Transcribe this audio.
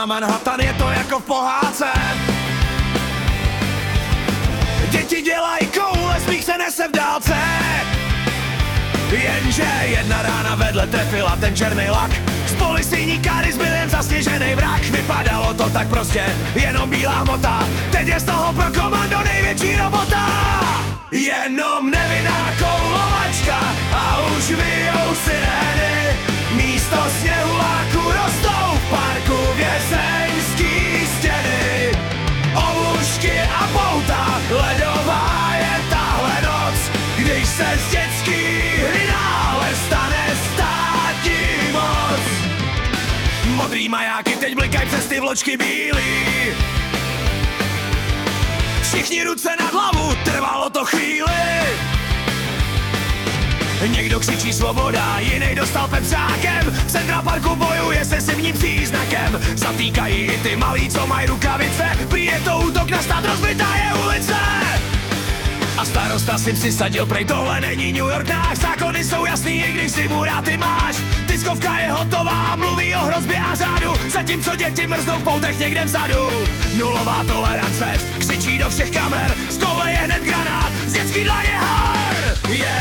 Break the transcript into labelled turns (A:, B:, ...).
A: na Manhattan, je to jako v pohádce. Děti dělají koule, smích se nese v dálce. Jenže jedna rána vedle trefila ten černý lak. Z policejní káry zbyl jen zasněžený vrak. Vypadalo to tak prostě, jenom bílá hmota. Teď je z toho pro komando největší robota. Jenom nevinná koulovačka a už vyjou sirény. Místo sněhuláku rostou v parku vězeňský stěny. Olušky a pouta, ledová je tahle noc. Když se z dětský hrynále stane státní moc. Modrý majáky teď blikají přes ty vločky bílý. Všichni ruce nad hlavu, trvalo to chvíli. Někdo křičí svoboda, jiný dostal pepřákem. V Central Parku bojuje se zimním příznakem. Zatýkají i ty malí, co mají rukavice. Prý je to útok na stát, rozbitá je ulice. A starosta si přisadil, prej tohle není New York náš. Zákony jsou jasný, i když si mu rád ty máš. Tiskovka je hotová, mluví o hrozbě a řádu. Zatímco děti mrznou v poutech někde vzadu. Nulová tolerance, křičí do všech kamer. Z tohle je hned granát, z dětský dlaně har.